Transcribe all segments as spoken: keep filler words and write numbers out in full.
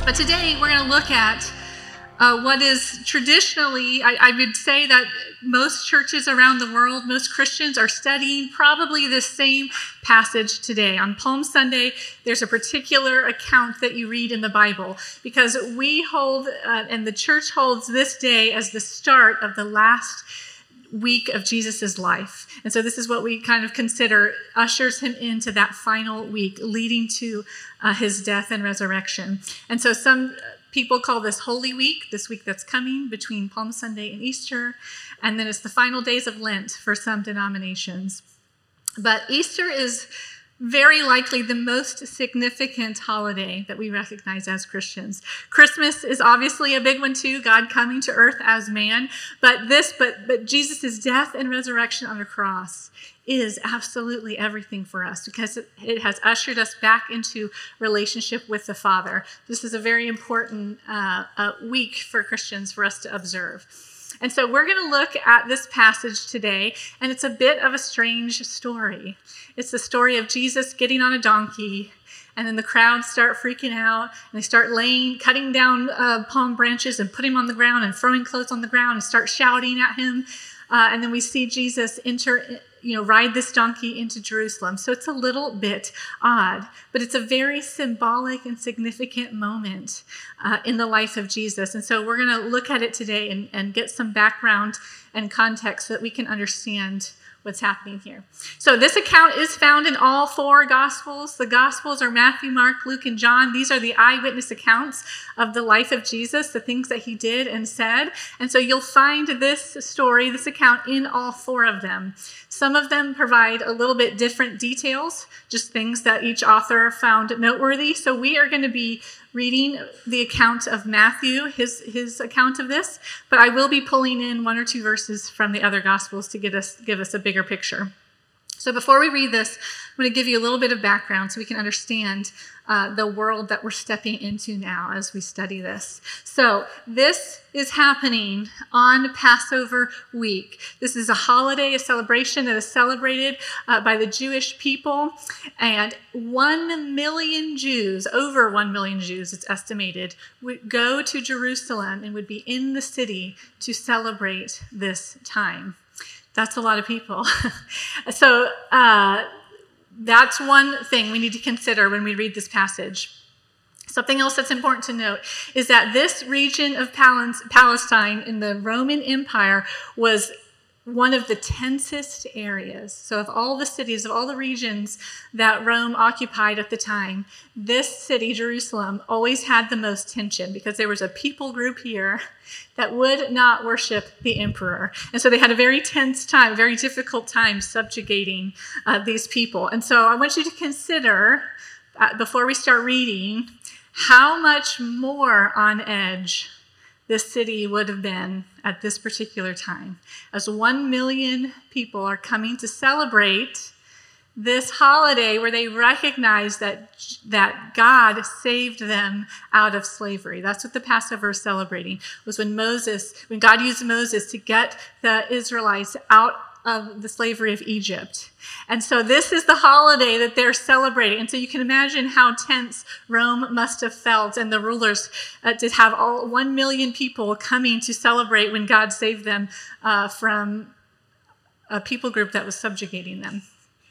But today we're going to look at uh, what is traditionally, I, I would say that most churches around the world, most Christians are studying probably the same passage today. On Palm Sunday, there's a particular account that you read in the Bible because we hold, uh, and the church holds this day as the start of the last week of Jesus's life. And so this is what we kind of consider ushers him into that final week leading to uh, his death and resurrection. And so some people call this Holy Week, this week that's coming between Palm Sunday and Easter. And then it's the final days of Lent for some denominations. But Easter is very likely the most significant holiday that we recognize as Christians. Christmas is obviously a big one too, God coming to earth as man. But this, but but Jesus' death and resurrection on the cross is absolutely everything for us because it, it has ushered us back into relationship with the Father. This is a very important uh, uh, week for Christians for us to observe. And so we're going to look at this passage today, and it's a bit of a strange story. It's the story of Jesus getting on a donkey, and then the crowds start freaking out, and they start laying, cutting down uh, palm branches and putting them on the ground and throwing clothes on the ground and start shouting at him. Uh, and then we see Jesus enter, you know, ride this donkey into Jerusalem. So it's a little bit odd, but it's a very symbolic and significant moment uh, in the life of Jesus. And so we're going to look at it today and, and get some background and context so that we can understand what's happening here. So this account is found in all four Gospels. The Gospels are Matthew, Mark, Luke, and John. These are the eyewitness accounts of the life of Jesus, the things that he did and said. And so you'll find this story, this account in all four of them. Some of them provide a little bit different details, just things that each author found noteworthy. So we are going to be reading the account of Matthew, his his account of this, but I will be pulling in one or two verses from the other Gospels to get us give us a bigger picture. So before we read this, I'm going to give you a little bit of background so we can understand uh, the world that we're stepping into now as we study this. So this is happening on Passover week. This is a holiday, a celebration that is celebrated uh, by the Jewish people. And one million Jews, over one million Jews, it's estimated, would go to Jerusalem and would be in the city to celebrate this time. That's a lot of people. so uh, that's one thing we need to consider when we read this passage. Something else that's important to note is that this region of Palestine in the Roman Empire was one of the tensest areas. So of all the cities, of all the regions that Rome occupied at the time, this city, Jerusalem, always had the most tension because there was a people group here that would not worship the emperor. And so they had a very tense time, a very difficult time subjugating uh, these people. And so I want you to consider, uh, before we start reading, how much more on edge this city would have been at this particular time, as one million people are coming to celebrate this holiday where they recognize that, that God saved them out of slavery. That's what the Passover is celebrating, was when Moses, when God used Moses to get the Israelites out of the slavery of Egypt. And so this is the holiday that they're celebrating. And so you can imagine how tense Rome must have felt and the rulers uh, to have all one million people coming to celebrate when God saved them uh, from a people group that was subjugating them.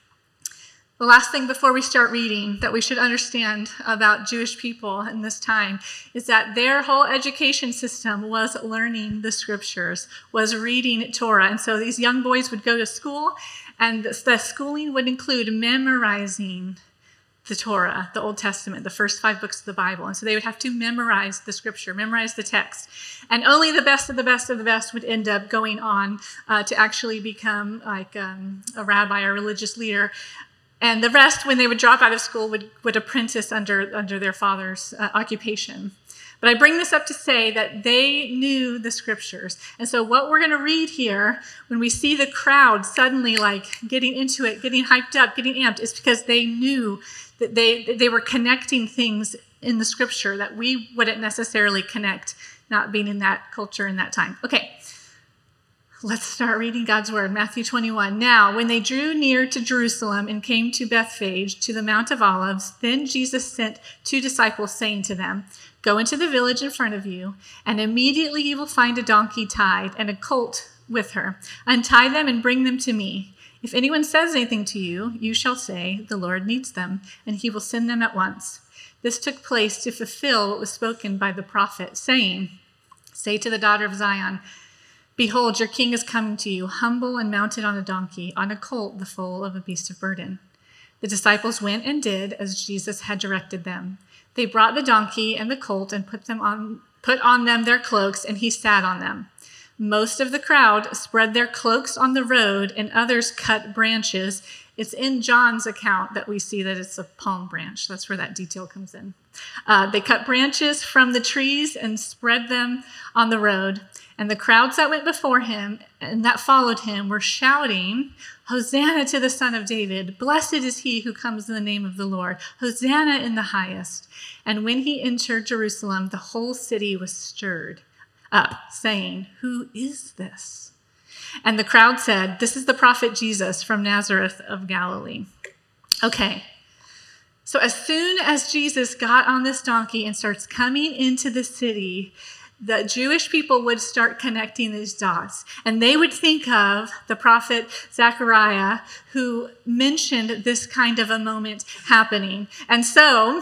The last thing before we start reading that we should understand about Jewish people in this time is that their whole education system was learning the scriptures, was reading Torah. And so these young boys would go to school, and the schooling would include memorizing the Torah, the Old Testament, the first five books of the Bible. And so they would have to memorize the scripture, memorize the text. And only the best of the best of the best would end up going on uh, to actually become like um, a rabbi or religious leader. And the rest, when they would drop out of school, would, would apprentice under, under their father's uh, occupation. But I bring this up to say that they knew the scriptures. And so what we're going to read here, when we see the crowd suddenly like getting into it, getting hyped up, getting amped, is because they knew that they, they were connecting things in the scripture that we wouldn't necessarily connect, not being in that culture in that time. Okay, Let's start reading God's word. Matthew twenty-one. Now, when they drew near to Jerusalem and came to Bethphage, to the Mount of Olives, then Jesus sent two disciples, saying to them, "Go into the village in front of you, and immediately you will find a donkey tied and a colt with her. Untie them and bring them to me. If anyone says anything to you, you shall say, 'The Lord needs them,' and he will send them at once." This took place to fulfill what was spoken by the prophet, saying, "Say to the daughter of Zion, 'Behold, your king is coming to you, humble and mounted on a donkey, on a colt, the foal of a beast of burden.'" The disciples went and did as Jesus had directed them. They brought the donkey and the colt and put them on, put on them their cloaks, and he sat on them. Most of the crowd spread their cloaks on the road, and others cut branches. It's in John's account that we see that it's a palm branch. That's where that detail comes in. Uh, they cut branches from the trees and spread them on the road. And the crowds that went before him and that followed him were shouting, "Hosanna to the Son of David. Blessed is he who comes in the name of the Lord. Hosanna in the highest." And when he entered Jerusalem, the whole city was stirred up, saying, "Who is this?" And the crowd said, "This is the prophet Jesus from Nazareth of Galilee." Okay. So as soon as Jesus got on this donkey and starts coming into the city, the Jewish people would start connecting these dots. And they would think of the prophet Zechariah, who mentioned this kind of a moment happening. And so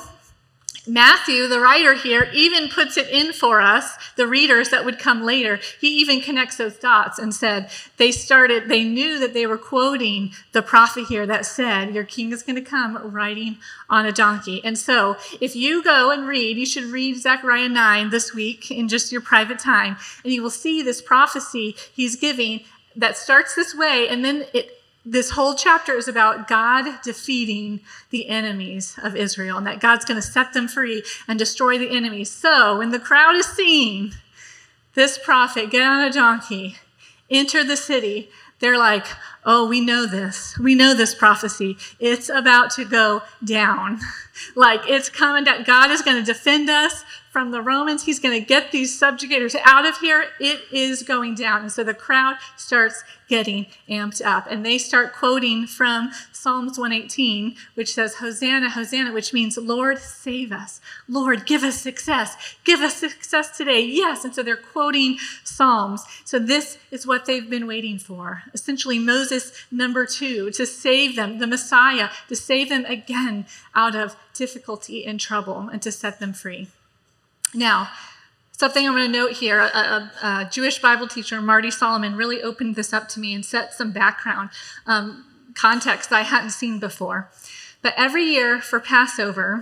Matthew, the writer here, even puts it in for us, the readers that would come later. He even connects those dots and said they started, they knew that they were quoting the prophet here that said, "Your king is going to come riding on a donkey." And so if you go and read, you should read Zechariah nine this week in just your private time, and you will see this prophecy he's giving that starts this way, and then it this whole chapter is about God defeating the enemies of Israel and that God's going to set them free and destroy the enemies. So when the crowd is seeing this prophet get on a donkey, enter the city, they're like, "Oh, we know this. We know this prophecy. It's about to go down. Like it's coming down. God is going to defend us from the Romans. He's going to get these subjugators out of here. It is going down." And so the crowd starts getting amped up. And they start quoting from Psalms one eighteen, which says, "Hosanna, Hosanna," which means, "Lord, save us. Lord, give us success. Give us success today." Yes. And so they're quoting Psalms. So this is what they've been waiting for. Essentially, Moses number two, to save them, the Messiah, to save them again out of difficulty and trouble and to set them free. Now, something I'm going to note here, a, a, a Jewish Bible teacher, Marty Solomon, really opened this up to me and set some background um, context that I hadn't seen before. But every year for Passover,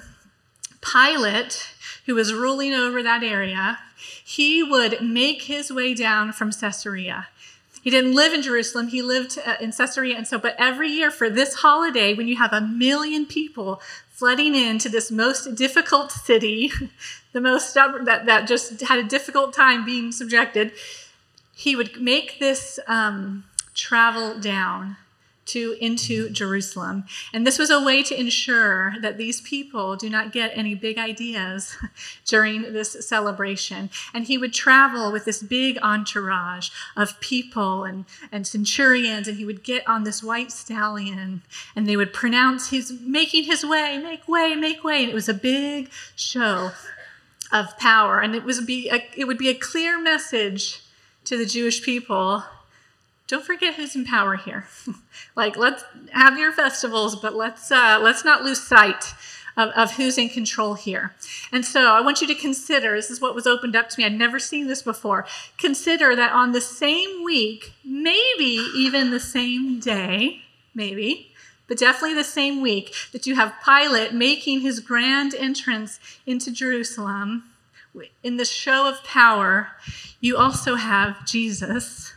Pilate, who was ruling over that area, he would make his way down from Caesarea. He didn't live in Jerusalem. He lived uh, in Caesarea. And so, but every year for this holiday, when you have a million people flooding into this most difficult city, the most stubborn, that, that just had a difficult time being subjected, he would make this um, travel down to into Jerusalem. And this was a way to ensure that these people do not get any big ideas during this celebration. And he would travel with this big entourage of people and, and centurions, and he would get on this white stallion, and they would pronounce he's making his way, make way, make way. And it was a big show of power. And it was be a, it would be a clear message to the Jewish people: don't forget who's in power here. Like, let's have your festivals, but let's uh, let's not lose sight of, of who's in control here. And so I want you to consider, this is what was opened up to me. I'd never seen this before. Consider that on the same week, maybe even the same day, maybe, but definitely the same week, that you have Pilate making his grand entrance into Jerusalem in the show of power, you also have Jesus,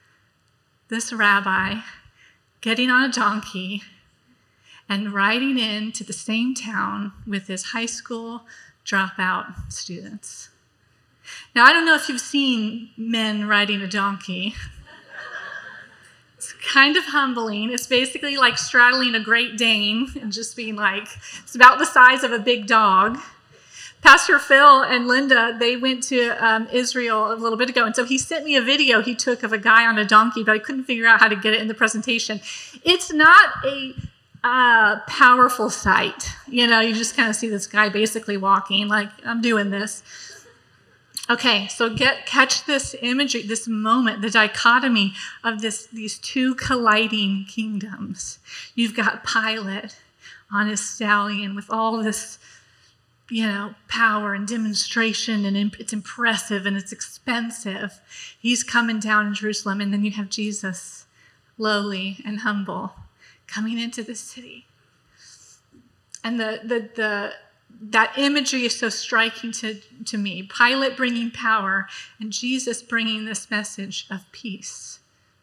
this rabbi, getting on a donkey and riding into the same town with his high school dropout students. Now, I don't know if you've seen men riding a donkey. It's kind of humbling. It's basically like straddling a Great Dane and just being like, it's about the size of a big dog. Pastor Phil and Linda, they went to um, Israel a little bit ago, and so he sent me a video he took of a guy on a donkey, but I couldn't figure out how to get it in the presentation. It's not a uh, powerful sight. You know, you just kind of see this guy basically walking, like, I'm doing this. Okay, so get catch this imagery, this moment, the dichotomy of this these two colliding kingdoms. You've got Pilate on his stallion with all this, you know, power and demonstration, and it's impressive and it's expensive. He's coming down in Jerusalem, and then you have Jesus, lowly and humble, coming into the city. And the the the that imagery is so striking to, to me. Pilate bringing power and Jesus bringing this message of peace.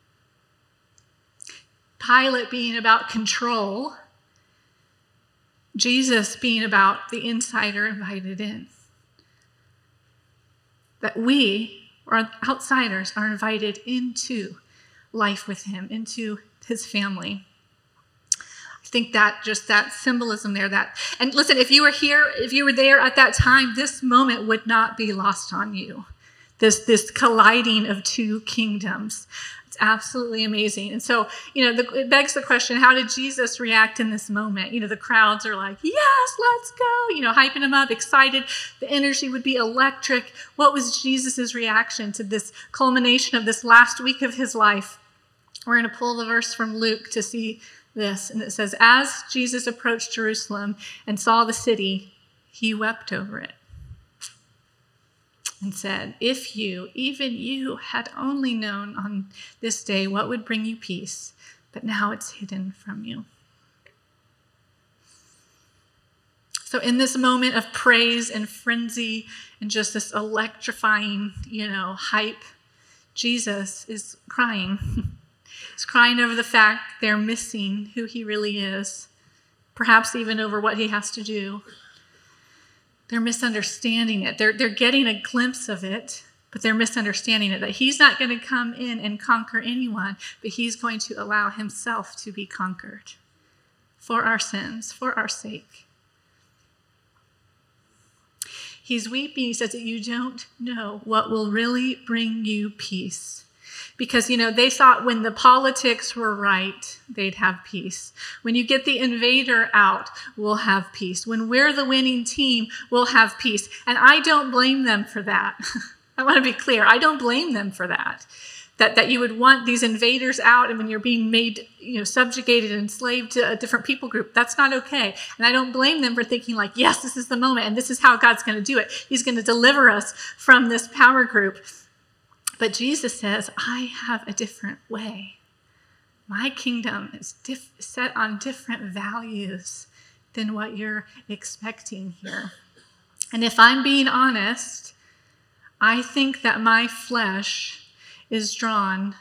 Pilate being about control, Jesus being about the insider invited in. That we, or outsiders, are invited into life with him, into his family. I think that just that symbolism there, that, and listen, if you were here, if you were there at that time, this moment would not be lost on you. This, this colliding of two kingdoms. It's absolutely amazing. And so, you know, the, it begs the question, how did Jesus react in this moment? You know, the crowds are like, yes, let's go, you know, hyping him up, excited. The energy would be electric. What was Jesus's reaction to this culmination of this last week of his life? We're going to pull the verse from Luke to see this, and it says, as Jesus approached Jerusalem and saw the city, he wept over it and said, if you, even you, had only known on this day what would bring you peace, but now it's hidden from you. So in this moment of praise and frenzy and just this electrifying, you know, hype, Jesus is crying. He's crying over the fact they're missing who he really is, perhaps even over what he has to do. They're misunderstanding it. They're, they're getting a glimpse of it, but they're misunderstanding it, that he's not going to come in and conquer anyone, but he's going to allow himself to be conquered for our sins, for our sake. He's weeping. He says that you don't know what will really bring you peace. Because, you know, they thought when the politics were right, they'd have peace. When you get the invader out, we'll have peace. When we're the winning team, we'll have peace. And I don't blame them for that. I want to be clear. I don't blame them for that. That that you would want these invaders out, and when you're being made, you know, subjugated and enslaved to a different people group, that's not okay. And I don't blame them for thinking like, yes, this is the moment, and this is how God's going to do it. He's going to deliver us from this power group. But Jesus says, I have a different way. My kingdom is diff- set on different values than what you're expecting here. And if I'm being honest, I think that my flesh is drawn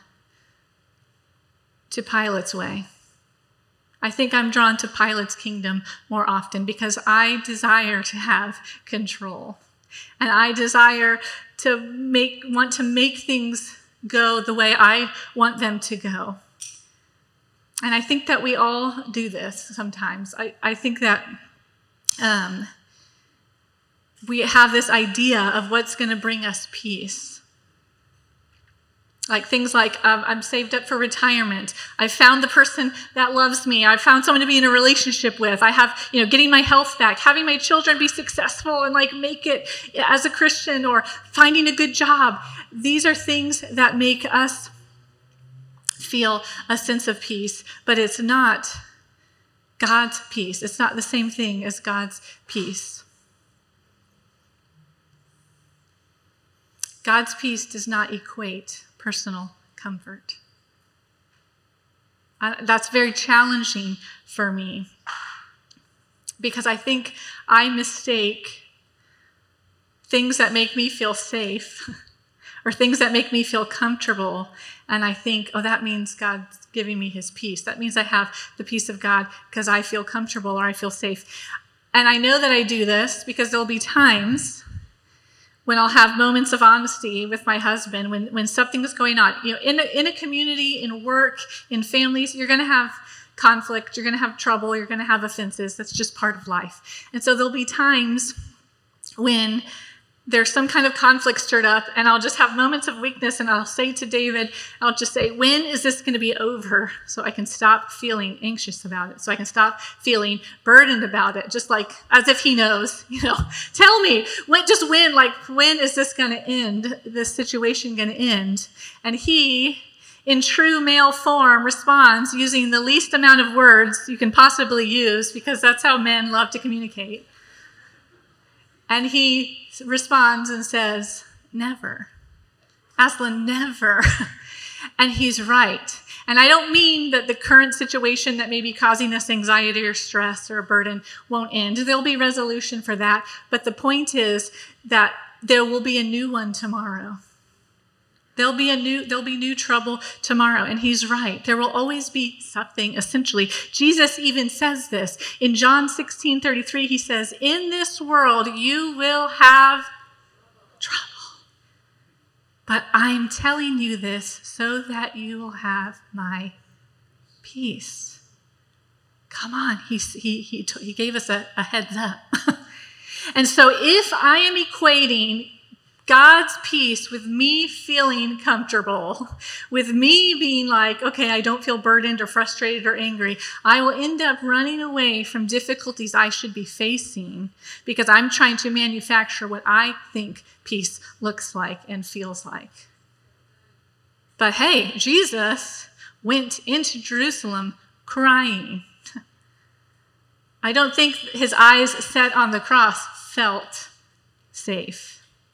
to Pilate's way. I think I'm drawn to Pilate's kingdom more often because I desire to have control. And I desire to make, want to make things go the way I want them to go. And I think that we all do this sometimes. I, I think that um, we have this idea of what's going to bring us peace. Like things like, um, I'm saved up for retirement. I've found the person that loves me. I've found someone to be in a relationship with. I have, you know, getting my health back, having my children be successful and like make it as a Christian, or finding a good job. These are things that make us feel a sense of peace, but it's not God's peace. It's not the same thing as God's peace. God's peace does not equate personal comfort. Uh, that's very challenging for me because I think I mistake things that make me feel safe or things that make me feel comfortable, and I think, oh, that means God's giving me his peace. That means I have the peace of God because I feel comfortable or I feel safe. And I know that I do this because there'll be times when I'll have moments of honesty with my husband, when, when something is going on. You know, in a, in a community, in work, in families, you're going to have conflict, you're going to have trouble, you're going to have offenses. That's just part of life. And so there'll be times when there's some kind of conflict stirred up, and I'll just have moments of weakness, and I'll say to David, I'll just say, when is this going to be over so I can stop feeling anxious about it, so I can stop feeling burdened about it, just like as if he knows, you know, tell me, when, just when, like, when is this going to end, this situation going to end? And he, in true male form, responds using the least amount of words you can possibly use, because that's how men love to communicate. And he responds and says, never. Aslan, never. And he's right. And I don't mean that the current situation that may be causing us anxiety or stress or a burden won't end. There'll be resolution for that. But the point is that there will be a new one tomorrow. There'll be a new, there'll be new trouble tomorrow. And he's right. There will always be something, essentially. Jesus even says this. In John sixteen thirty-three, he says, in this world you will have trouble. But I'm telling you this so that you will have my peace. Come on. He, he, he, he gave us a, a heads up. And so if I am equating God's peace with me feeling comfortable, with me being like, okay, I don't feel burdened or frustrated or angry, I will end up running away from difficulties I should be facing because I'm trying to manufacture what I think peace looks like and feels like. But hey, Jesus went into Jerusalem crying. I don't think his eyes set on the cross felt safe.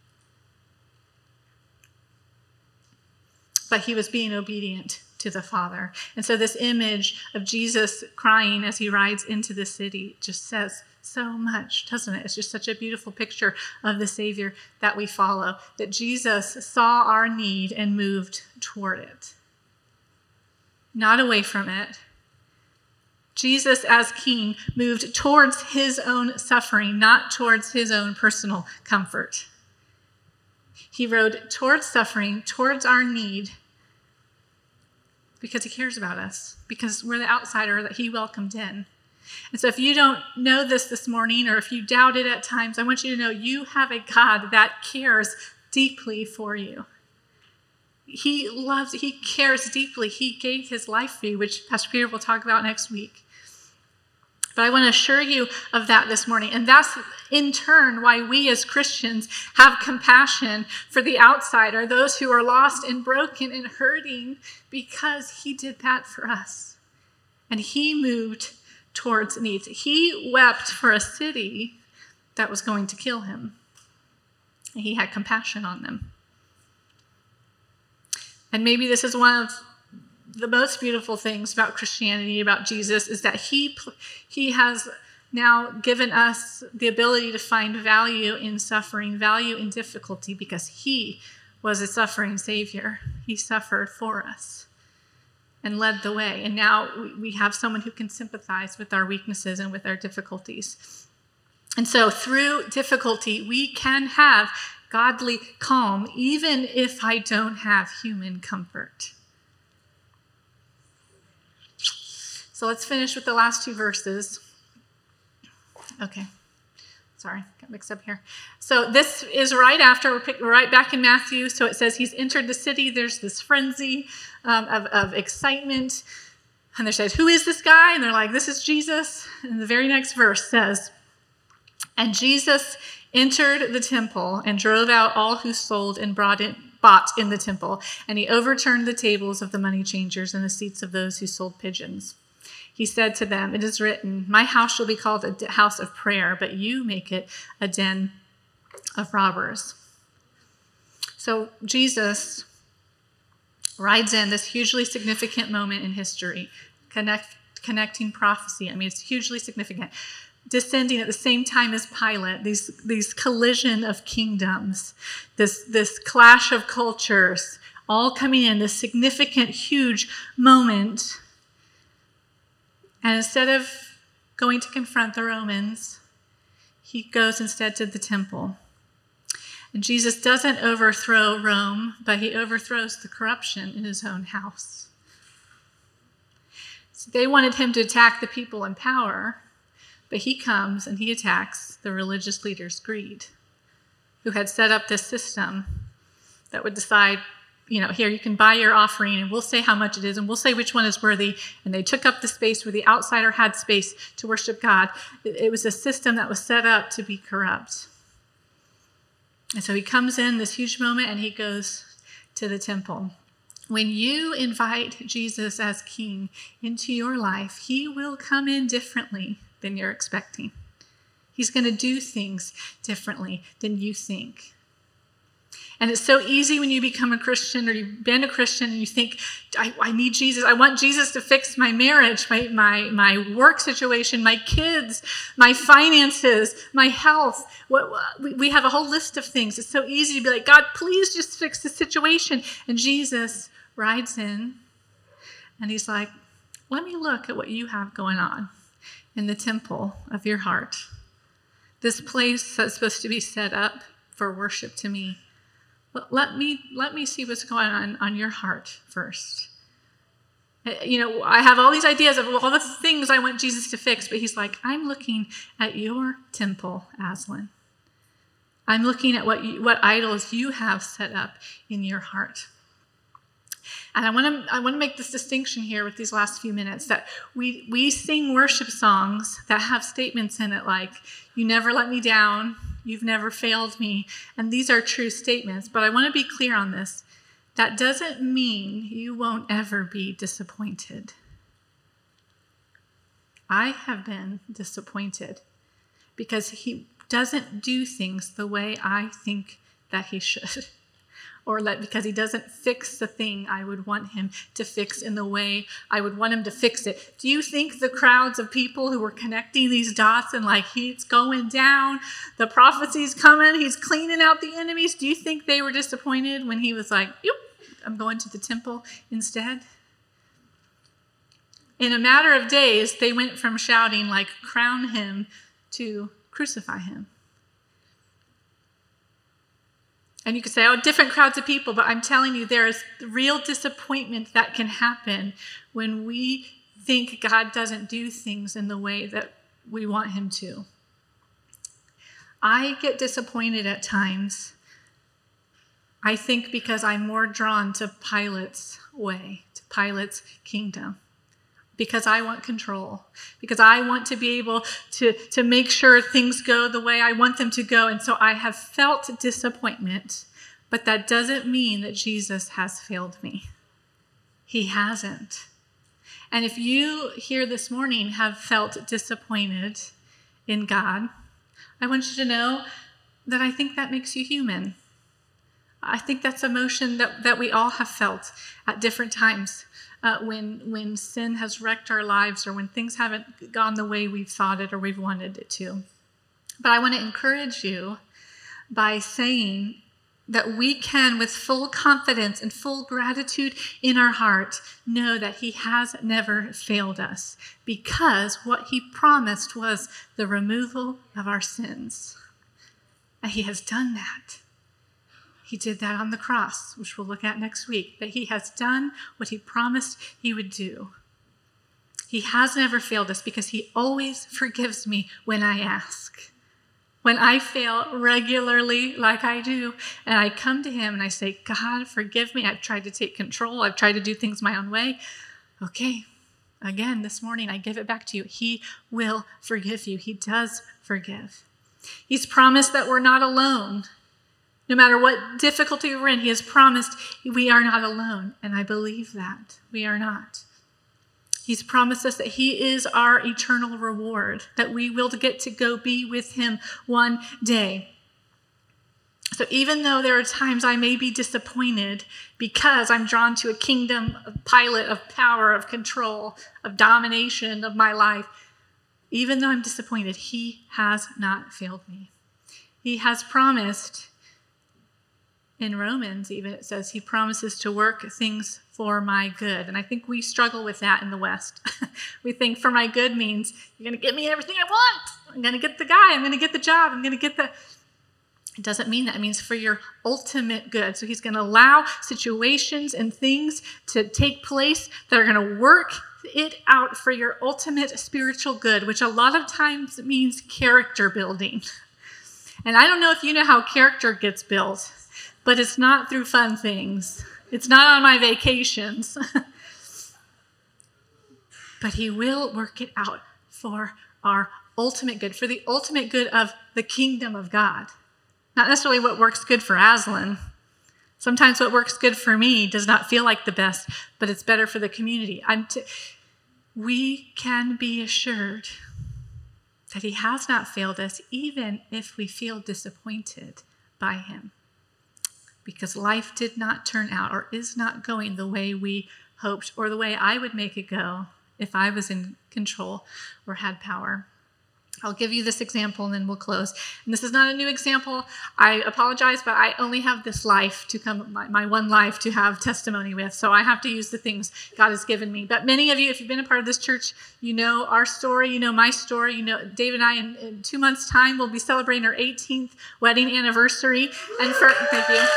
But he was being obedient to the Father. And so this image of Jesus crying as he rides into the city just says so much, doesn't it? It's just such a beautiful picture of the Savior that we follow, that Jesus saw our need and moved toward it, not away from it. Jesus, as King, moved towards his own suffering, not towards his own personal comfort. He rode towards suffering, towards our need, because he cares about us, because we're the outsider that he welcomed in. And so if you don't know this this morning, or if you doubt it at times, I want you to know you have a God that cares deeply for you. He loves, he cares deeply. He gave his life for you, which Pastor Peter will talk about next week. But I want to assure you of that this morning. And that's in turn why we as Christians have compassion for the outsider, those who are lost and broken and hurting, because he did that for us. And he moved towards needs. He wept for a city that was going to kill him. And he had compassion on them. And maybe this is one of the most beautiful things about Christianity, about Jesus, is that he he has now given us the ability to find value in suffering, value in difficulty, because he was a suffering Savior. He suffered for us and led the way. And now we have someone who can sympathize with our weaknesses and with our difficulties. And so through difficulty, we can have godly calm, even if I don't have human comfort. So let's finish with the last two verses. Okay, sorry, got mixed up here. So this is right after, we're, pick, we're right back in Matthew. So it says he's entered the city. There's this frenzy um, of, of excitement. And they says, who is this guy? And they're like, this is Jesus. And the very next verse says, and Jesus entered the temple and drove out all who sold and brought in, bought in the temple. And he overturned the tables of the money changers and the seats of those who sold pigeons. He said to them, it is written, my house shall be called a house of prayer, but you make it a den of robbers. So Jesus rides in this hugely significant moment in history, connect, connecting prophecy. I mean, it's hugely significant. Descending at the same time as Pilate, these, these collision of kingdoms, this, this clash of cultures, all coming in, this significant, huge moment. And instead of going to confront the Romans, he goes instead to the temple. And Jesus doesn't overthrow Rome, but he overthrows the corruption in his own house. So they wanted him to attack the people in power, but he comes and he attacks the religious leaders' greed. who had set up this system that would decide, you know, here, you can buy your offering, and we'll say how much it is, and we'll say which one is worthy. And they took up the space where the outsider had space to worship God. It, it was a system that was set up to be corrupt. And so he comes in this huge moment, and he goes to the temple. When you invite Jesus as king into your life, he will come in differently than you're expecting. He's going to do things differently than you think. And it's so easy when you become a Christian, or you've been a Christian, and you think, I, I need Jesus. I want Jesus to fix my marriage, my, my, my work situation, my kids, my finances, my health. What, we, we have a whole list of things. It's so easy to be like, God, please just fix the situation. And Jesus rides in, and he's like, let me look at what you have going on in the temple of your heart. This place that's supposed to be set up for worship to me. Let me let me see what's going on on your heart first. You know, I have all these ideas of all the things I want Jesus to fix, but he's like, I'm looking at your temple, Aslan. I'm looking at what you, what idols you have set up in your heart. And I want to I want to make this distinction here with these last few minutes, that we we sing worship songs that have statements in it like, you never let me down, you've never failed me. And these are true statements, but I want to be clear on this. That doesn't mean you won't ever be disappointed. I have been disappointed because he doesn't do things the way I think that he should. Or let, because he doesn't fix the thing I would want him to fix in the way I would want him to fix it. Do you think the crowds of people who were connecting these dots and like, he's going down, the prophecy's coming, he's cleaning out the enemies, do you think they were disappointed when he was like, yep, I'm going to the temple instead? In a matter of days, they went from shouting like, crown him, to crucify him. And you could say, oh, different crowds of people, but I'm telling you, there is real disappointment that can happen when we think God doesn't do things in the way that we want him to. I get disappointed at times, I think, because I'm more drawn to Pilate's way, to Pilate's kingdom. Because I want control, because I want to be able to, to make sure things go the way I want them to go. And so I have felt disappointment, but that doesn't mean that Jesus has failed me. He hasn't. And if you here this morning have felt disappointed in God, I want you to know that I think that makes you human. I think that's emotion that, that we all have felt at different times. Uh, when when sin has wrecked our lives, or when things haven't gone the way we've thought it or we've wanted it to. But I want to encourage you by saying that we can, with full confidence and full gratitude in our heart, know that he has never failed us, because what he promised was the removal of our sins. And he has done that. He did that on the cross, which we'll look at next week. But he has done what he promised he would do. He has never failed us because he always forgives me when I ask. When I fail regularly like I do, and I come to him and I say, God, forgive me. I've tried to take control. I've tried to do things my own way. Okay, again, this morning, I give it back to you. He will forgive you. He does forgive. He's promised that we're not alone. No matter what difficulty we're in, he has promised we are not alone. And I believe that. We are not. He's promised us that he is our eternal reward, that we will get to go be with him one day. So even though there are times I may be disappointed because I'm drawn to a kingdom of Pilate, of power, of control, of domination of my life, even though I'm disappointed, he has not failed me. He has promised. In Romans, even, it says he promises to work things for my good. And I think we struggle with that in the West. We think for my good means you're going to give me everything I want. I'm going to get the guy. I'm going to get the job. I'm going to get the... It doesn't mean that. It means for your ultimate good. So he's going to allow situations and things to take place that are going to work it out for your ultimate spiritual good, which a lot of times means character building. And I don't know if you know how character gets built, but it's not through fun things. It's not on my vacations. But he will work it out for our ultimate good, for the ultimate good of the kingdom of God. Not necessarily what works good for Aslan. Sometimes what works good for me does not feel like the best, but it's better for the community. I'm t- we can be assured that he has not failed us, even if we feel disappointed by him. Because life did not turn out or is not going the way we hoped or the way I would make it go if I was in control or had power. I'll give you this example and then we'll close. And this is not a new example. I apologize, but I only have this life to come, my, my one life to have testimony with. So I have to use the things God has given me. But many of you, if you've been a part of this church, you know our story, you know my story. You know, Dave and I, in, in two months' time, will be celebrating our eighteenth wedding anniversary. And for, thank you.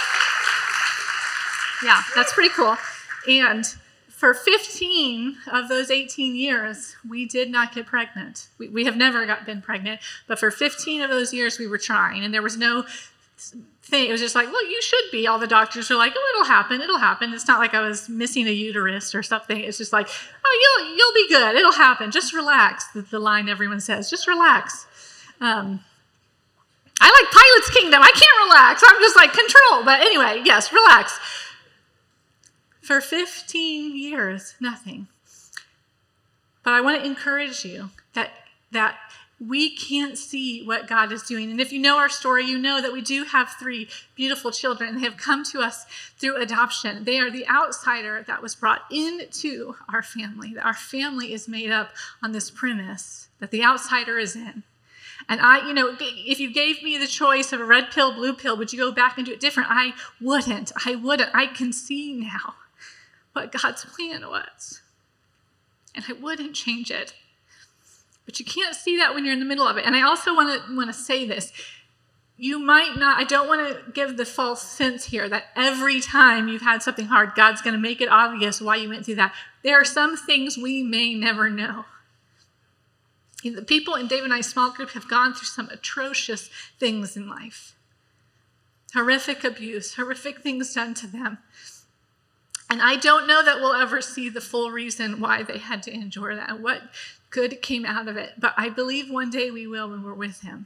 Yeah, that's pretty cool. And for fifteen of those eighteen years, we did not get pregnant. We, we have never got, been pregnant, but for fifteen of those years, we were trying, and there was no thing. It was just like, well, you should be. All the doctors were like, oh, it'll happen, it'll happen. It's not like I was missing a uterus or something. It's just like, oh, you'll you'll be good. It'll happen. Just relax, the, the line everyone says. Just relax. Um, I like Pilot's Kingdom. I can't relax. I'm just like, control. But anyway, yes, relax. For fifteen years, nothing. But I want to encourage you that, that we can't see what God is doing. And if you know our story, you know that we do have three beautiful children. They have come to us through adoption. They are the outsider that was brought into our family. Our family is made up on this premise that the outsider is in. And I, you know, if you gave me the choice of a red pill, blue pill, would you go back and do it different? I wouldn't. I wouldn't. I can see now what God's plan was. And I wouldn't change it. But you can't see that when you're in the middle of it. And I also want to want to say this. You might not, I don't want to give the false sense here that every time you've had something hard, God's going to make it obvious why you went through that. There are some things we may never know. The people in Dave and I's small group have gone through some atrocious things in life. Horrific abuse, horrific things done to them. And I don't know that we'll ever see the full reason why they had to endure that and what good came out of it. But I believe one day we will when we're with him.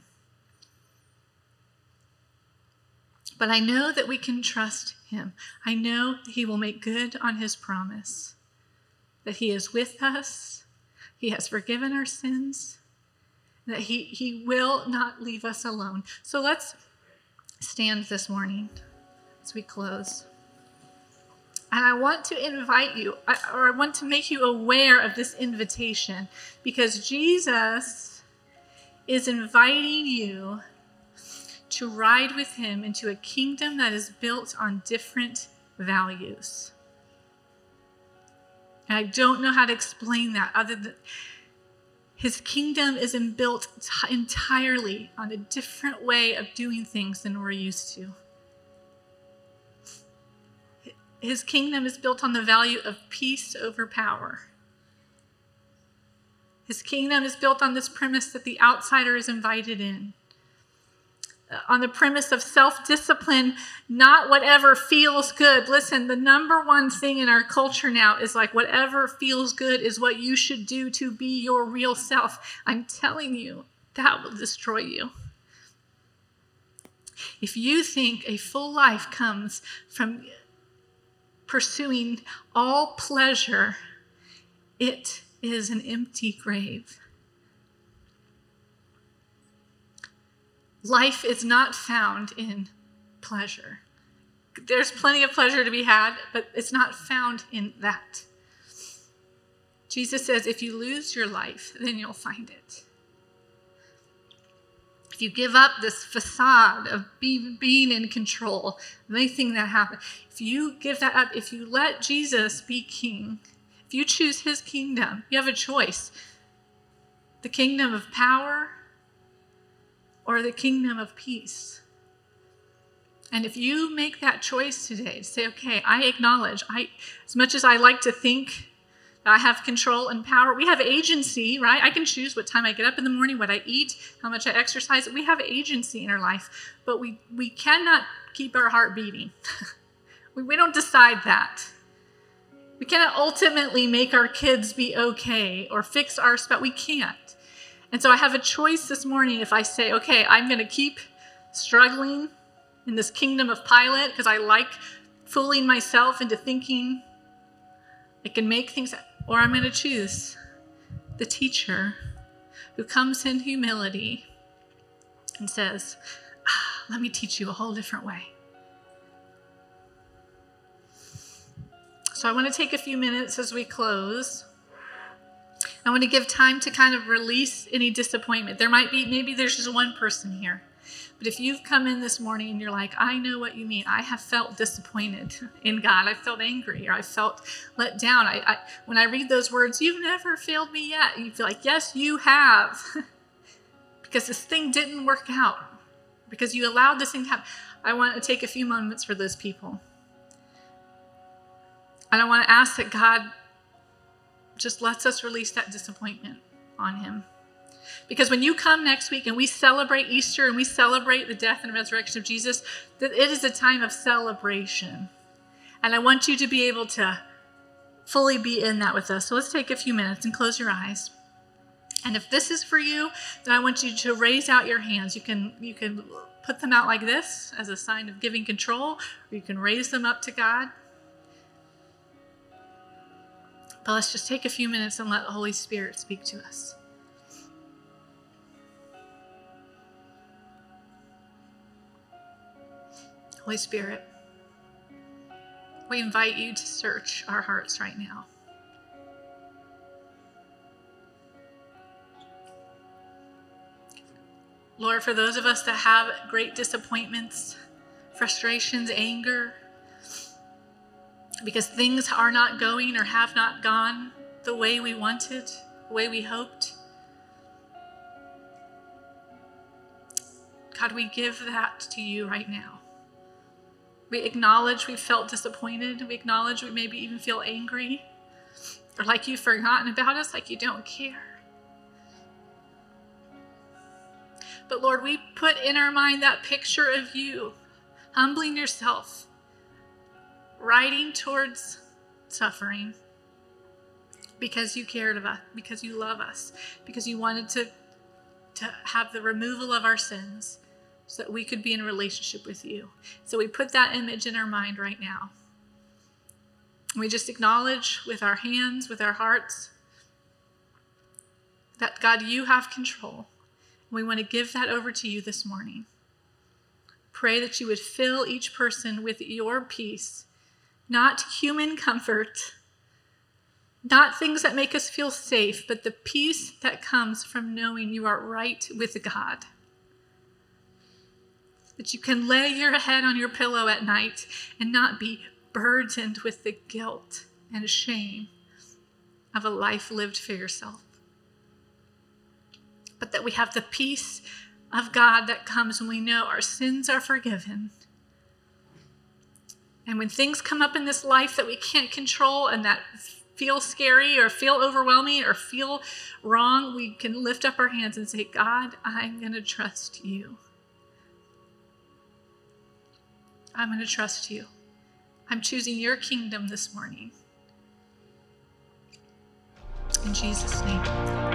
But I know that we can trust him. I know he will make good on his promise. That he is with us. He has forgiven our sins. That he, he will not leave us alone. So let's stand this morning as we close. And I want to invite you, or I want to make you aware of this invitation, because Jesus is inviting you to ride with him into a kingdom that is built on different values. And I don't know how to explain that other than his kingdom is built t- entirely on a different way of doing things than we're used to. His kingdom is built on the value of peace over power. His kingdom is built on this premise that the outsider is invited in. On the premise of self-discipline, not whatever feels good. Listen, the number one thing in our culture now is like whatever feels good is what you should do to be your real self. I'm telling you, that will destroy you. If you think a full life comes from pursuing all pleasure, it is an empty grave. Life is not found in pleasure. There's plenty of pleasure to be had, but it's not found in that. Jesus says, if you lose your life, then you'll find it. If you give up this facade of be, being in control, anything that happens, if you give that up, if you let Jesus be king, if you choose his kingdom, you have a choice. The kingdom of power or the kingdom of peace. And if you make that choice today, to say, okay, I acknowledge, I, as much as I like to think I have control and power. We have agency, right? I can choose what time I get up in the morning, what I eat, how much I exercise. We have agency in our life, but we, we cannot keep our heart beating. we, we don't decide that. We cannot ultimately make our kids be okay or fix our spouse. We can't. And so I have a choice this morning if I say, okay, I'm going to keep struggling in this kingdom of Pilate because I like fooling myself into thinking I can make things, or I'm going to choose the teacher who comes in humility and says, ah, let me teach you a whole different way. So I want to take a few minutes as we close. I want to give time to kind of release any disappointment. There might be, maybe there's just one person here. But if you've come in this morning and you're like, I know what you mean. I have felt disappointed in God. I felt angry, or I felt let down. I, I when I read those words, you've never failed me yet. You feel like, yes, you have. Because this thing didn't work out. Because you allowed this thing to happen. I want to take a few moments for those people. And I want to ask that God just lets us release that disappointment on him. Because when you come next week and we celebrate Easter and we celebrate the death and resurrection of Jesus, that it is a time of celebration. And I want you to be able to fully be in that with us. So let's take a few minutes and close your eyes. And if this is for you, then I want you to raise out your hands. You can, you can put them out like this as a sign of giving control, or you can raise them up to God. But let's just take a few minutes and let the Holy Spirit speak to us. Holy Spirit, we invite you to search our hearts right now. Lord, for those of us that have great disappointments, frustrations, anger, because things are not going or have not gone the way we wanted, the way we hoped. God, we give that to you right now. We acknowledge we felt disappointed. We acknowledge we maybe even feel angry, or like you've forgotten about us, like you don't care. But Lord, we put in our mind that picture of you humbling yourself, riding towards suffering because you cared about us, because you love us, because you wanted to, to have the removal of our sins so that we could be in a relationship with you. So we put that image in our mind right now. We just acknowledge with our hands, with our hearts, that God, you have control. We want to give that over to you this morning. Pray that you would fill each person with your peace, not human comfort, not things that make us feel safe, but the peace that comes from knowing you are right with God. That you can lay your head on your pillow at night and not be burdened with the guilt and shame of a life lived for yourself. But that we have the peace of God that comes when we know our sins are forgiven. And when things come up in this life that we can't control and that feel scary or feel overwhelming or feel wrong, we can lift up our hands and say, God, I'm going to trust you. I'm going to trust you. I'm choosing your kingdom this morning. In Jesus' name.